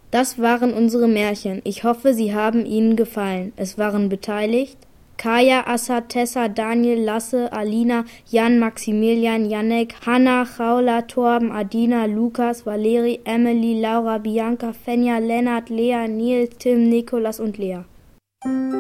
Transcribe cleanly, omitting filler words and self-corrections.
Das waren unsere Märchen. Ich hoffe, sie haben Ihnen gefallen. Es waren beteiligt Kaya, Assad, Tessa, Daniel, Lasse, Alina, Jan, Maximilian, Jannek, Hanna, Chaula, Torben, Adina, Lukas, Valeri, Emily, Laura, Bianca, Fenja, Lennart, Lea, Nils, Tim, Nikolas und Lea.